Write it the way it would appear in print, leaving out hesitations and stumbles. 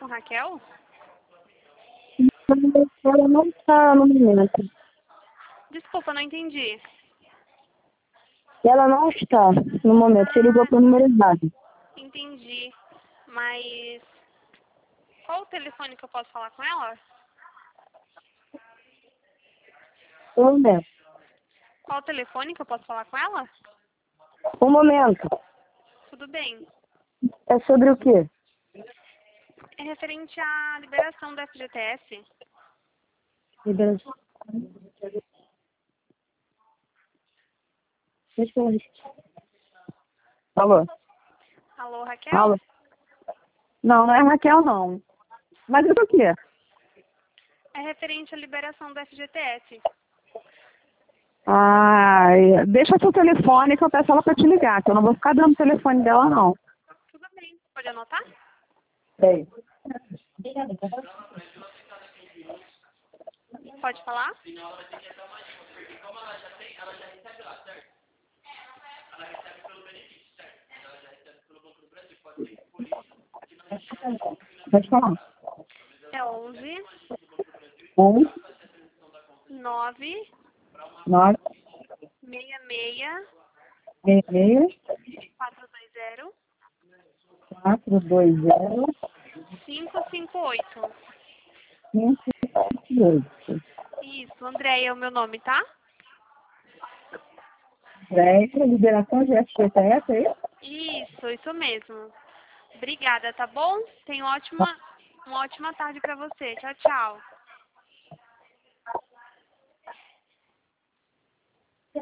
com Raquel? Ela não está no momento. Desculpa, não entendi. Ela não está no momento. Você ligou para o número errado. Entendi. Mas qual o telefone que eu posso falar com ela? Um momento. Qual o telefone que eu posso falar com ela? Um momento. Tudo bem. É sobre o quê? É referente à liberação do FGTS. Liberação. Deixa eu ver. Alô? Alô, Raquel? Alô? Não, não é Raquel, não. Mas é o quê? É referente à liberação do FGTS. Ai, deixa seu telefone que eu peço ela para te ligar, que eu não vou ficar dando o telefone dela, não. Tudo bem. Pode anotar? Sei. Pode falar? Pode falar. É 11 Um, 9 nove, 66 meia, 420 420, 558. 578. Isso, Andréia é o meu nome, tá? 10, liberação de FGTS, é isso? Isso mesmo. Obrigada, tá bom? Tenha uma ótima tarde pra você. Tchau, tchau.